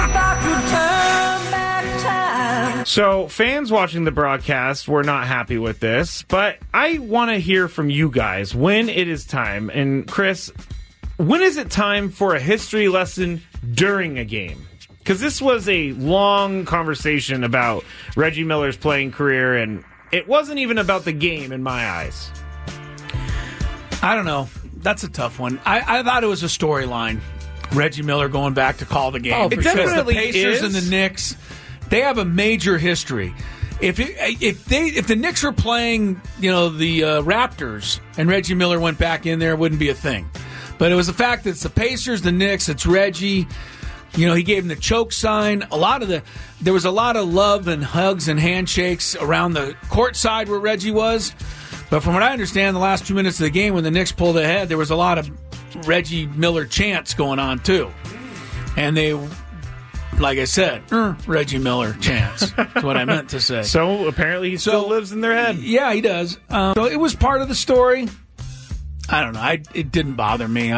So fans watching the broadcast were not happy with this, but I want to hear from you guys when it is time. And Chris, when is it time for a history lesson during a game? Because this was a long conversation about Reggie Miller's playing career, and it wasn't even about the game in my eyes. I don't know. That's a tough one. I thought it was a storyline. Reggie Miller going back to call the game. Oh, it definitely the Pacers is. And the Knicks, they have a major history. If the Knicks were playing, the Raptors and Reggie Miller went back in there, it wouldn't be a thing. But it was the fact that it's the Pacers, the Knicks, it's Reggie. He gave him the choke sign. There was a lot of love and hugs and handshakes around the court side where Reggie was. But from what I understand, the last 2 minutes of the game when the Knicks pulled ahead, there was a lot of Reggie Miller chants going on too. And they, like I said, Reggie Miller chants. That's what I meant to say. So apparently he still lives in their head. Yeah, he does. So it was part of the story. I don't know. It didn't bother me.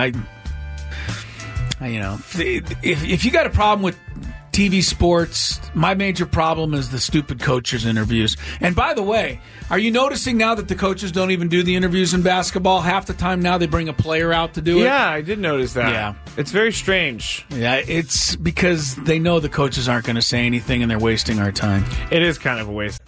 If you got a problem with TV sports, my major problem is the stupid coaches' interviews. And by the way, are you noticing now that the coaches don't even do the interviews in basketball? Half the time now they bring a player out to do it. Yeah, I did notice that. Yeah. It's very strange. Yeah, it's because they know the coaches aren't going to say anything and they're wasting our time. It is kind of a waste.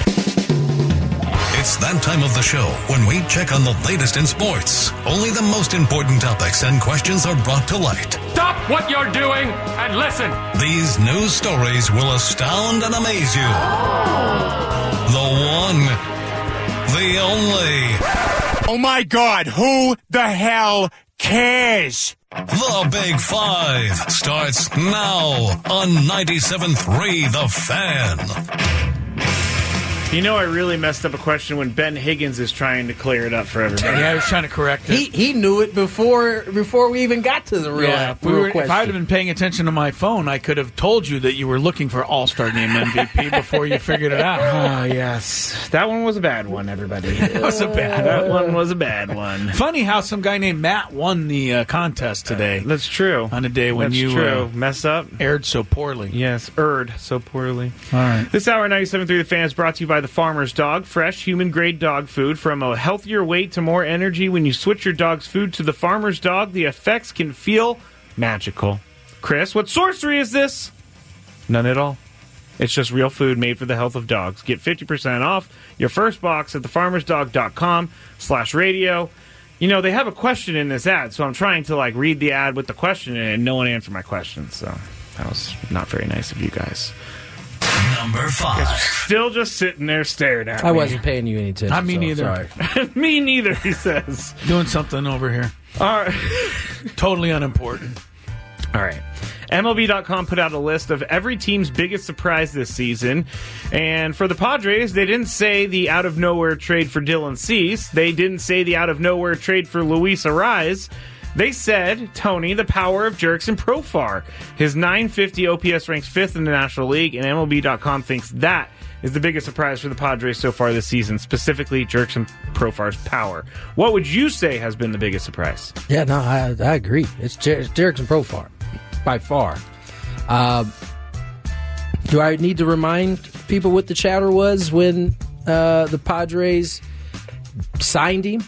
It's that time of the show when we check on the latest in sports. Only the most important topics and questions are brought to light. Stop what you're doing and listen. These news stories will astound and amaze you. The one, the only. Oh my God, who the hell cares? The Big Five starts now on 97.3 The Fan. I really messed up a question when Ben Higgins is trying to clear it up for everybody. Yeah, I was trying to correct it. He knew it before we even got to the real question. If I had been paying attention to my phone, I could have told you that you were looking for All-Star Game MVP before you figured it out. Oh, yes. That one was a bad one, everybody. That was a bad That one was a bad one. Funny how some guy named Matt won the contest today. That's true. On a day when messed up. Aired so poorly. Yes, aired so poorly. All right. This hour, 97.3 The Fan is brought to you by The Farmer's Dog. Fresh, human-grade dog food from a healthier weight to more energy. When you switch your dog's food to The Farmer's Dog, the effects can feel magical. Chris, what sorcery is this? None at all. It's just real food made for the health of dogs. Get 50% off your first box at thefarmersdog.com/radio. You know, they have a question in this ad, so I'm trying to, like, read the ad with the question in it, and no one answered my question, so that was not very nice of you guys. Number 5. Still just sitting there staring at me. I wasn't paying you any attention. Me neither. Sorry. Me neither, he says. Doing something over here. All right. Totally unimportant. All right. MLB.com put out a list of every team's biggest surprise this season. And for the Padres, they didn't say the out-of-nowhere trade for Dylan Cease. They didn't say the out-of-nowhere trade for Luis Arraez. They said, Tony, the power of Jurickson Profar. His .950 OPS ranks 5th in the National League, and MLB.com thinks that is the biggest surprise for the Padres so far this season, specifically Jurickson Profar's power. What would you say has been the biggest surprise? Yeah, no, I agree. It's Jurickson Profar, by far. Do I need to remind people what the chatter was when the Padres signed him?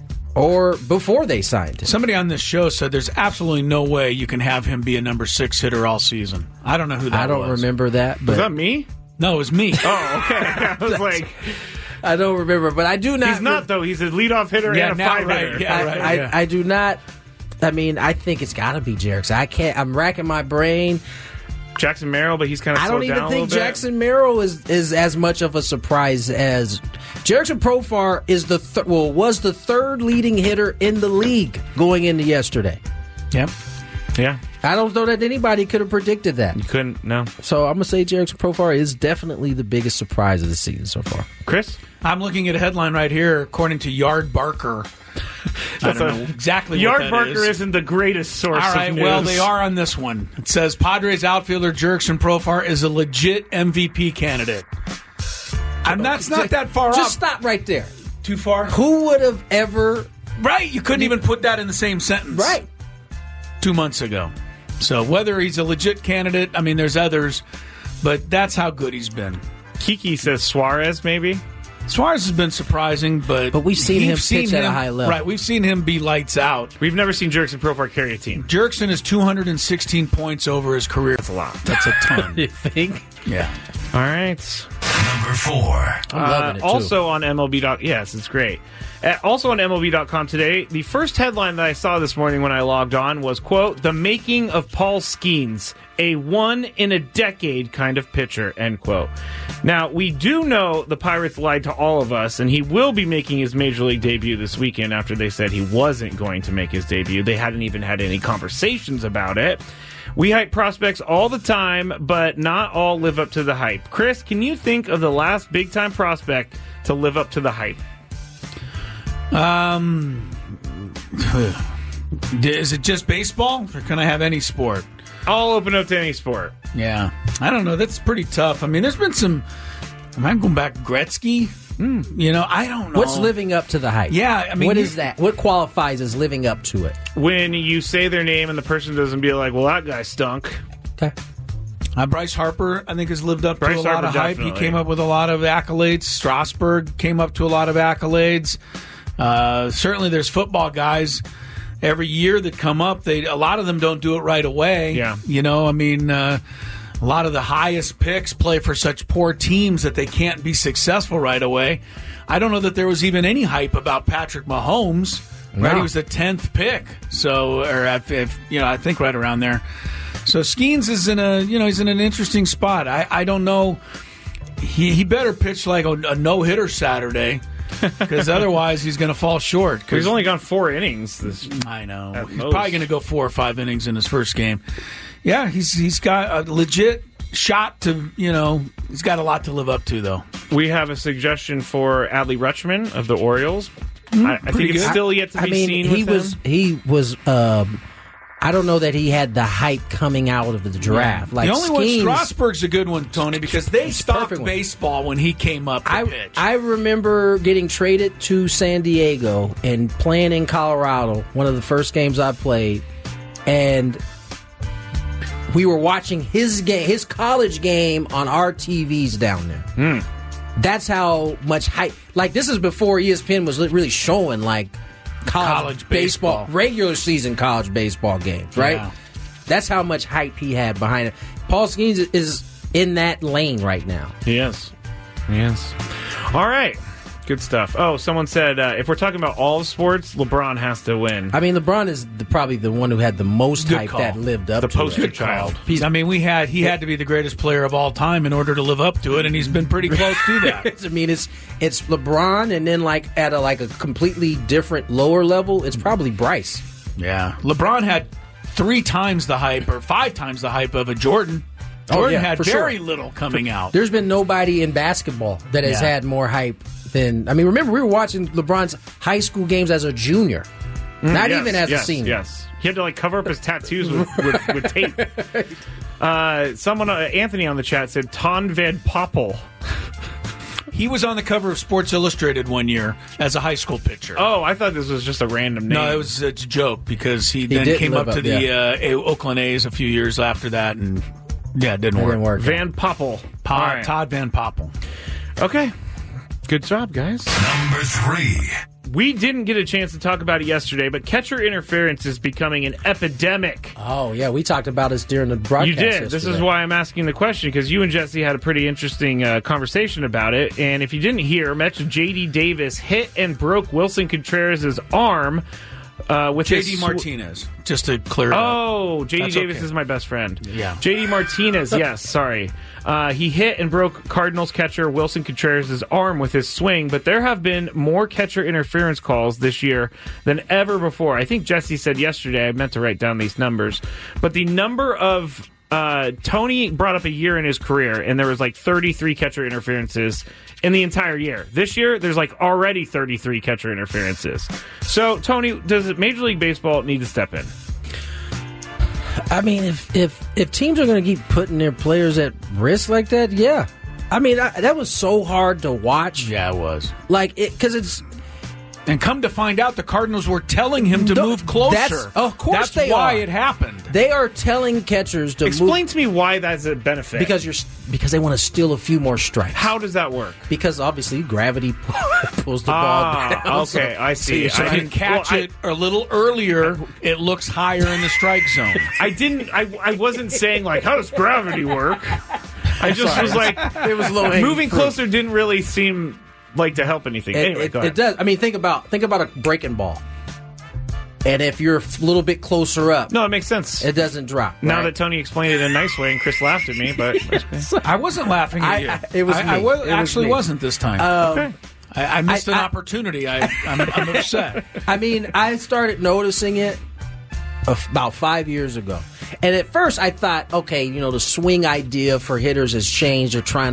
Or before they signed him? Somebody on this show said there's absolutely no way you can have him be a number 6 hitter all season. I don't know who that was. I don't remember that. But was that me? No, it was me. Oh, okay. I was like... I don't remember, but I do not... He's not, though. He's a leadoff hitter and a 5-hitter. Yeah, right. I do not... I mean, I think it's got to be Jurickson. I'm racking my brain. Jackson Merrill, but he's kind of I don't slowed down even think a little Jackson Merrill is as much of a surprise as Jurickson Profar is was the third leading hitter in the league going into yesterday. Yep. Yeah. I don't know that anybody could have predicted that. You couldn't, no. So I'm going to say Jurickson Profar is definitely the biggest surprise of the season so far. Chris? I'm looking at a headline right here, according to Yard Barker. I don't know exactly what that is. Yard Barker isn't the greatest source All right, of news. well, they are on this one. It says Padres outfielder Jurickson Profar is a legit MVP candidate. And that's not that far Just up. stop right there. Too far? Who would have ever... Right, you couldn't even put that in the same sentence. Right. 2 months ago. So whether he's a legit candidate, I mean, there's others, but that's how good he's been. Kiki says Suarez, maybe? Suarez has been surprising, but we've seen him pitch at a high level. Right, we've seen him be lights out. We've never seen Jurickson Profar carry a team. Jurickson is 216 points over his career. That's a lot. That's a ton. You think? Yeah. All right. Number 4. I'm loving it, too. Also on MLB. Yes, it's great. Also on MLB.com today, the first headline that I saw this morning when I logged on was, quote, "The making of Paul Skeens, a one-in-a-decade kind of pitcher," end quote. Now, we do know the Pirates lied to all of us, and he will be making his Major League debut this weekend after they said he wasn't going to make his debut. They hadn't even had any conversations about it. We hype prospects all the time, but not all live up to the hype. Chris, can you think of the last big-time prospect to live up to the hype? Is it just baseball, or can I have any sport? I'll open up to any sport. Yeah. I don't know. That's pretty tough. I mean, there's been some... I'm going back Gretzky. You know, I don't know. What's living up to the hype? Yeah, I mean... What is that? What qualifies as living up to it? When you say their name and the person doesn't be like, well, that guy stunk. Okay. Bryce Harper, I think, has lived up to a lot Harper, of hype. definitely. He came up with a lot of accolades. Strasburg came up to a lot of accolades. Certainly there's football guys every year that come up. A lot of them don't do it right away. Yeah. You know, I mean, a lot of the highest picks play for such poor teams that they can't be successful right away. I don't know that there was even any hype about Patrick Mahomes. Right, he was the 10th pick. So, I think right around there. So Skeens is he's in an interesting spot. I don't know. He better pitch like a no-hitter Saturday, because otherwise he's going to fall short. He's only gone 4 innings. I know. He's probably going to go 4 or 5 innings in his first game. Yeah, he's got a legit shot to, he's got a lot to live up to, though. We have a suggestion for Adley Rutschman of the Orioles. I think it's still yet to be seen with him. He was I don't know that he had the hype coming out of the draft. Yeah. Like the only Skeens, one, Strasburg's a good one, Tony, because they stopped baseball when he came up to pitch. I remember getting traded to San Diego and playing in Colorado, one of the first games I played, and we were watching his college game on our TVs down there. That's how much hype. Like, this is before ESPN was really showing, like, college baseball, regular season college baseball games, right? Yeah. That's how much hype he had behind it. Paul Skeens is in that lane right now. Yes. All right. Good stuff. Oh, someone said if we're talking about all of sports, LeBron has to win. I mean, LeBron is probably the one who had the most Good hype call. that lived up The to poster it. child. I mean, he had to be the greatest player of all time in order to live up to it, and he's been pretty close to that. I mean, it's LeBron, and then like at a completely different lower level, it's probably Bryce. Yeah. LeBron had 3 times the hype or 5 times the hype of a Jordan. Jordan had very little coming out. There's been nobody in basketball that has had more hype than. I mean, remember, we were watching LeBron's high school games as a junior, not even as a senior. Yes. He had to cover up his tattoos with tape. Someone, Anthony on the chat said Ton Van Poppel. He was on the cover of Sports Illustrated one year as a high school pitcher. Oh, I thought this was just a random name. No, it's a joke because he then didn't came live up to up, the Oakland A's a few years after that, and it didn't work. Van Poppel. All right. Todd Van Poppel. Okay. Good job, guys. Number 3. We didn't get a chance to talk about it yesterday, but catcher interference is becoming an epidemic. Oh, yeah, we talked about this during the broadcast. You did. yesterday. This is why I'm asking the question, because you and Jesse had a pretty interesting conversation about it. And if you didn't hear, Mets J.D. Davis hit and broke Wilson Contreras' arm with J.D. Martinez, just to clear it up. Oh, J.D. That's Davis okay. is my best friend. Yeah. J.D. Martinez, yes, sorry. He hit and broke Cardinals catcher Wilson Contreras' arm with his swing, but there have been more catcher interference calls this year than ever before. I think Jesse said yesterday, I meant to write down these numbers, but the number of Tony brought up a year in his career, and there was 33 catcher interferences in the entire year. This year, there's already 33 catcher interferences. So, Tony, does Major League Baseball need to step in? I mean, if teams are going to keep putting their players at risk like that, yeah. I mean, that was so hard to watch. Yeah, it was. Because it's... And come to find out, the Cardinals were telling him to move closer. Of course that's why are. it happened. They are telling catchers to Explain to me why that's a benefit. Because they want to steal a few more strikes. How does that work? Because obviously gravity pulls the ball down. Okay, I see. So if you catch it a little earlier, it looks higher in the strike zone. I wasn't saying how does gravity work? I just was it was low. Moving closer didn't really seem to help anything. Anyway, go ahead. It does. I mean, think about a breaking ball. And if you're a little bit closer up, no, it makes sense. It doesn't drop. Now right? that Tony explained it in a nice way, and Chris laughed at me, but I wasn't laughing at you. It was me. I wasn't this time. Okay. I missed an opportunity. I'm upset. I mean, I started noticing it about 5 years ago, and at first I thought, okay, the swing idea for hitters has changed. They're trying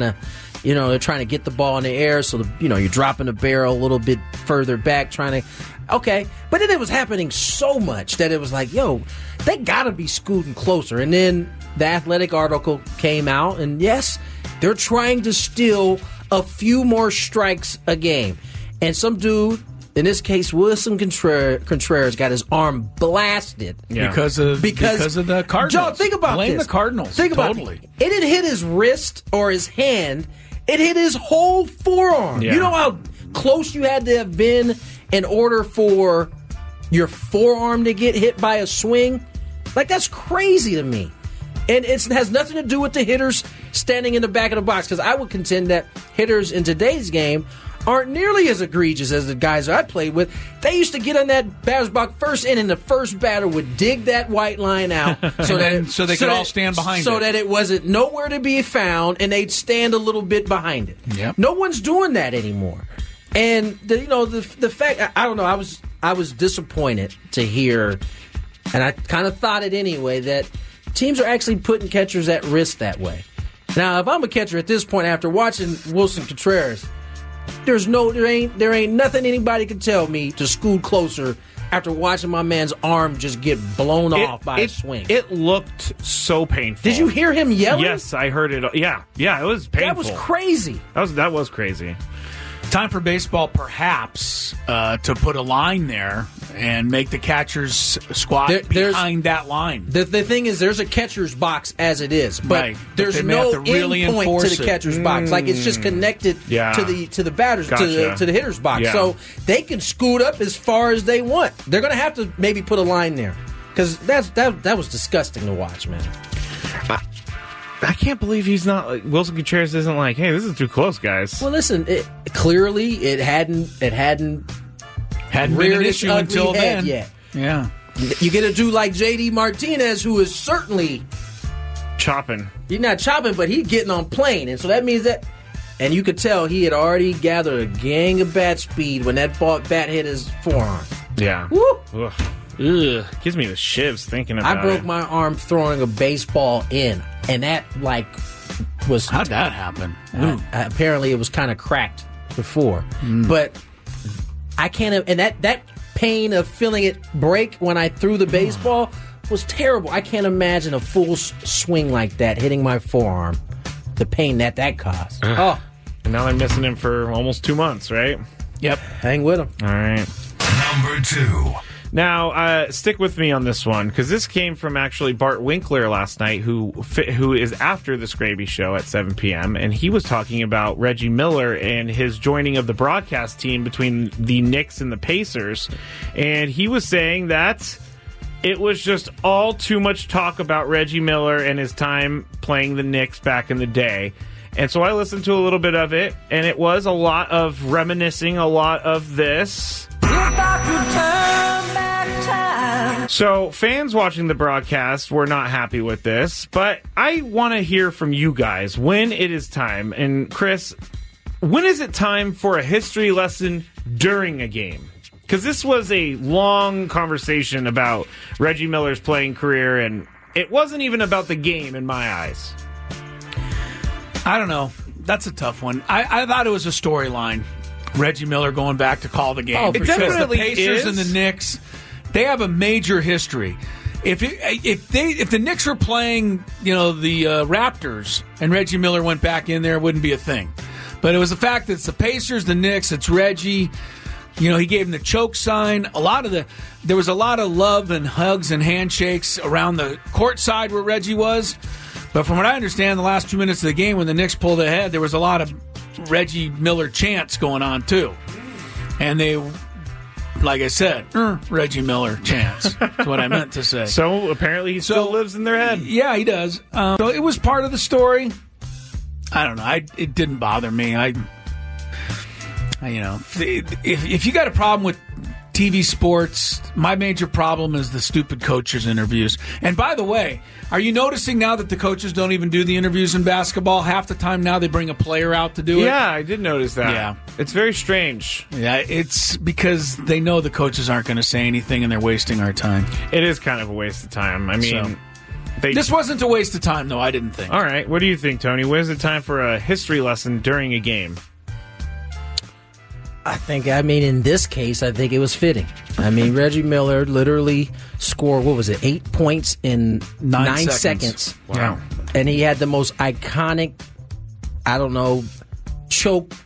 to get the ball in the air, so you're dropping the barrel a little bit further back, trying to. Okay, but then it was happening so much that it was they gotta be scooting closer. And then the Athletic article came out, and yes, they're trying to steal a few more strikes a game. And some dude, in this case, Wilson Contreras, got his arm blasted because of the Cardinals. Joe, think about Blame this. the Cardinals. Think about totally. It didn't hit his wrist or his hand. It hit his whole forearm. Yeah. You know how close you had to have been in order for your forearm to get hit by a swing? That's crazy to me. And it has nothing to do with the hitters standing in the back of the box, because I would contend that hitters in today's game aren't nearly as egregious as the guys I played with. They used to get on that batter's box first inning, the first batter would dig that white line out so they could all stand behind it. So that it wasn't nowhere to be found, and they'd stand a little bit behind it. Yep. No one's doing that anymore. And the fact, I don't know, I was disappointed to hear, and I kind of thought it anyway, that teams are actually putting catchers at risk that way. Now, if I'm a catcher at this point after watching Wilson Contreras, there ain't nothing anybody can tell me to scoot closer after watching my man's arm just get blown off by a swing. It looked so painful. Did you hear him yelling? Yes, I heard it. Yeah, it was painful. That was crazy. That was crazy. Time for baseball, perhaps, to put a line there and make the catchers squat behind that line. The thing is, there's a catcher's box as it is, but right. there's but no really endpoint to the catcher's box. It's just connected to the batters to the hitter's box. Yeah. So they can scoot up as far as they want. They're going to have to maybe put a line there, because that was disgusting to watch, man. I can't believe he's not like Wilson Contreras isn't like, hey, this is too close, guys. Well, listen, clearly it hadn't been an issue until then. Yet. Yeah. You get a dude like JD Martinez, who is certainly chopping. He's not chopping, but he's getting on plane, and so that means that. And you could tell he had already gathered a gang of bat speed when that bat hit his forearm. Yeah. Woo! Ugh. Gives me the shivs thinking about it. I broke my arm throwing a baseball in, and that was. How'd that happen? Apparently, it was kind of cracked before, but I can't. And that pain of feeling it break when I threw the baseball was terrible. I can't imagine a full swing like that hitting my forearm. The pain that caused. Oh, and now they're missing him for almost 2 months, right? Yep. Hang with him. All right. Number 2. Now, stick with me on this one, because this came from actually Bart Winkler last night, who is after the Scraby Show at 7 p.m., and he was talking about Reggie Miller and his joining of the broadcast team between the Knicks and the Pacers, and he was saying that it was just all too much talk about Reggie Miller and his time playing the Knicks back in the day. And so I listened to a little bit of it, and it was a lot of reminiscing, a lot of this. So fans watching the broadcast were not happy with this, but I want to hear from you guys when it is time. And Chris, when is it time for a history lesson during a game? Because this was a long conversation about Reggie Miller's playing career, and it wasn't even about the game in my eyes. I don't know. That's a tough one. I thought it was a storyline. Reggie Miller going back to call the game. Oh, because definitely the Pacers and the Knicks, they have a major history. If the Knicks were playing, the Raptors and Reggie Miller went back in there, it wouldn't be a thing. But it was the fact that it's the Pacers, the Knicks, it's Reggie. He gave him the choke sign. There was a lot of love and hugs and handshakes around the court side where Reggie was. But from what I understand, the last 2 minutes of the game when the Knicks pulled ahead, there was a lot of Reggie Miller chants going on too. And they, like I said, Reggie Miller chants. That's what I meant to say. So apparently he still lives in their head. Yeah, he does. So it was part of the story. I don't know. It didn't bother me. If you got a problem with TV sports, my major problem is the stupid coaches' interviews. And by the way, are you noticing now that the coaches don't even do the interviews in basketball? Half the time now they bring a player out to do it. Yeah, I did notice that. Yeah. It's very strange. Yeah, it's because they know the coaches aren't going to say anything and they're wasting our time. It is kind of a waste of time. I mean... This wasn't a waste of time, though, I didn't think. All right, what do you think, Tony? When is it time for a history lesson during a game? In this case, I think it was fitting. Reggie Miller literally scored, 8 points in 9 seconds. Wow. And he had the most iconic, choke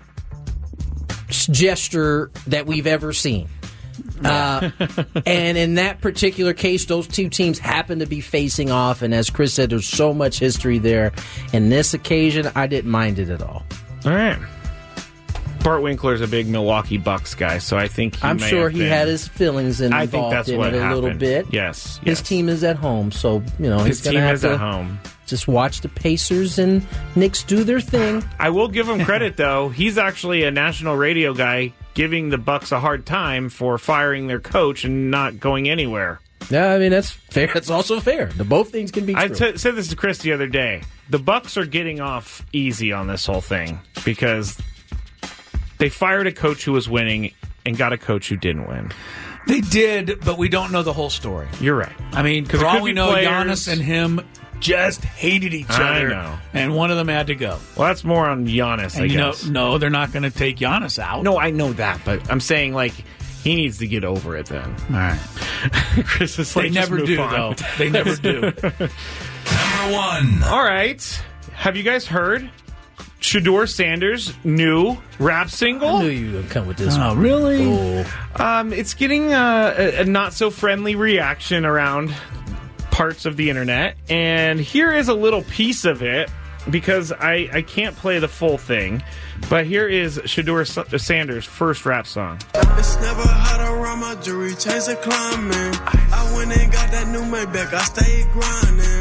gesture that we've ever seen. And in that particular case, those two teams happen to be facing off. And as Chris said, there's so much history there. In this occasion, I didn't mind it at all. All right. Bart Winkler's a big Milwaukee Bucks guy, so I think I'm sure he had his feelings involved in it a little bit. Yes. His team is at home, so his team is at home. Just watch the Pacers and Knicks do their thing. I will give him credit, though. He's actually a national radio guy giving the Bucks a hard time for firing their coach and not going anywhere. Yeah, that's fair. That's also fair. Both things can be true. I said this to Chris the other day. The Bucks are getting off easy on this whole thing because they fired a coach who was winning and got a coach who didn't win. They did, but we don't know the whole story. You're right. Because for all we know, Giannis and him just hated each other. I know. And one of them had to go. Well, that's more on Giannis, I guess. No, they're not going to take Giannis out. No, I know that, but I'm saying, he needs to get over it then. All right. Chris is they never do, though. They never do. Number 1. All right. Have you guys heard Shedeur Sanders' new rap single? I knew you would come with this one. Oh, really? Oh. It's getting a not-so-friendly reaction around parts of the internet, and here is a little piece of it, because I can't play the full thing, but here is Shedeur Sanders' first rap song. It's never hot around my jewelry, chains are climbing. I went and got that new Maybach, I stayed grinding.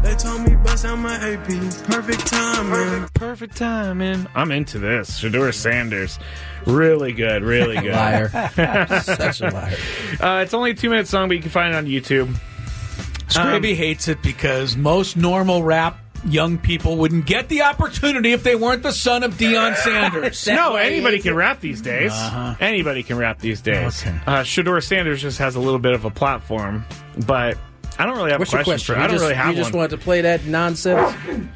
They told me bust out my AP. Perfect timing. Perfect timing. I'm into this. Shedeur Sanders. Really good. Really good. Liar. Such a liar. It's only a 2-minute song, but you can find it on YouTube. Scraby hates it because most normal rap young people wouldn't get the opportunity if they weren't the son of Deion Sanders. No, anybody can rap these days. Uh-huh. Anybody can rap these days. Okay. Shedeur Sanders just has a little bit of a platform, but I don't really have What's your questions question? for it. I don't really have You just one. wanted to play that nonsense?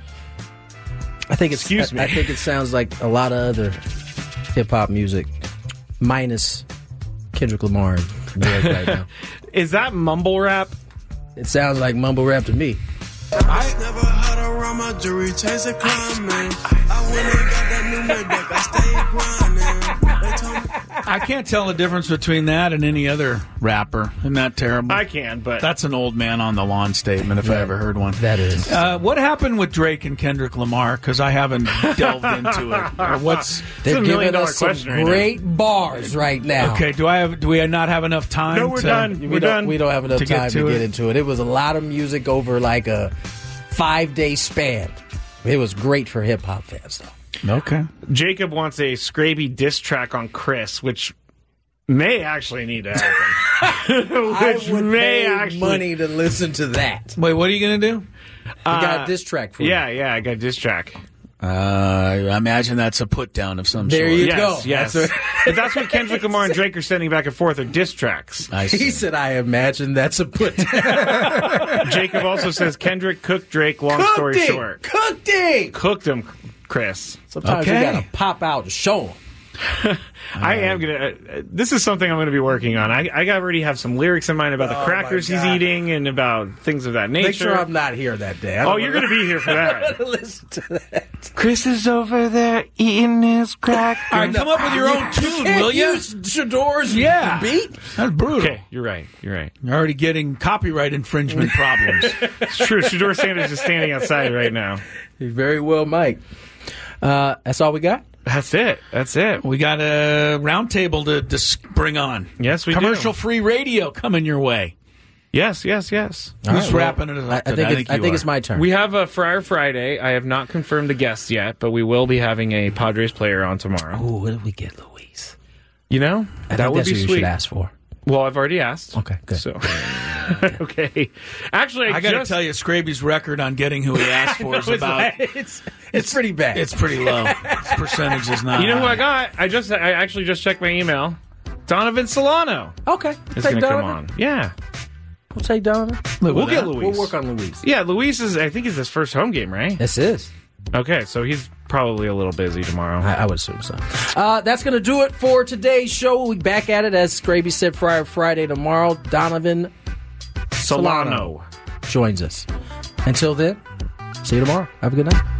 I think it's. Excuse me. I think it sounds like a lot of other hip-hop music, minus Kendrick Lamar and Drake right now. Is that mumble rap? It sounds like mumble rap to me. I never had around my jewelry, chase a climbing. I went and got that new Maybach, I stayed grinding. They told me I can't tell the difference between that and any other rapper. Isn't that terrible? I can, but That's an old man on the lawn statement if I ever heard one. That is. What happened with Drake and Kendrick Lamar? Because I haven't delved into it. Or what's They're $1 giving million us some question right now. great bars right now. okay? Do we not have enough time? No, we're to, done. We don't have enough To get time to to get it? into it. It was a lot of music over like a 5-day span. It was great for hip-hop fans, though. Okay. Jacob wants a Scraby diss track on Chris, which may actually need to happen. Which I would may pay actually money to listen to that. Wait, what are you going to do? We got a diss track for you. Yeah, I got a diss track. I imagine that's a put down of some There sort. you Yes, go. yes. But that's what Kendrick Lamar and Drake are sending back and forth are diss tracks. I see. He said, I imagine that's a put Jacob also says Kendrick cooked Drake, long story short. Cooked it! Cooked him, Chris. Sometimes Okay. you gotta pop out and show them. I am going to... this is something I'm going to be working on. I already have some lyrics in mind about the crackers he's God. eating and about things of that nature. Make sure I'm not here that day. Oh, you're going to be here for that. listen to that. Chris is over there eating his crackers. All right, come up with your own tune, will you? Use Shador's Yeah. beat? That's brutal. Okay, you're right. You're already getting copyright infringement problems. It's true. Shedeur Sanders is standing outside right now. He very well might. That's all we got? That's it. We got a roundtable to bring on. Yes, we do. Commercial-free radio coming your way. Yes. Who's wrapping it up today? I think it's my turn. We have a Friar Friday. I have not confirmed the guests yet, but we will be having a Padres player on tomorrow. Ooh, what did we get, Luis? You know, I that think would that's be what you sweet. should ask for. Well, I've already asked. Okay, good. So, okay. Actually, I got to tell you, Scraby's record on getting who he asked for is about. It's pretty bad. It's pretty low. Its percentage is not. You know who high. I got? I actually just checked my email. Donovan Solano Okay. is Take going to come Donovan. on. Yeah. We'll take Donovan. We'll get Luis. We'll work on Luis. Yeah, Luis is, I think, is his first home game, right? This is. Okay, so he's probably a little busy tomorrow. I would assume so. That's going to do it for today's show. We'll be back at it, as Scraby said, Friday tomorrow. Donovan Solano joins us. Until then, see you tomorrow. Have a good night.